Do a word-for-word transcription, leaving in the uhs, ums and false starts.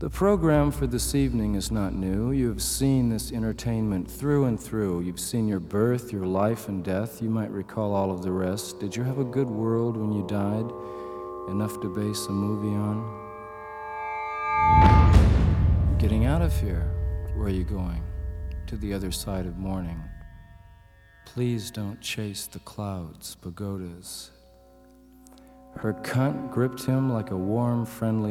The program for this evening is not new. You have seen this entertainment through and through. You've seen your birth, your life and death. You might recall all of the rest. Did you have a good world when you died? Enough to base a movie on? Getting out of here. Where are you going? To the other side of morning. Please don't chase the clouds, pagodas. Her cunt gripped him like a warm, friendly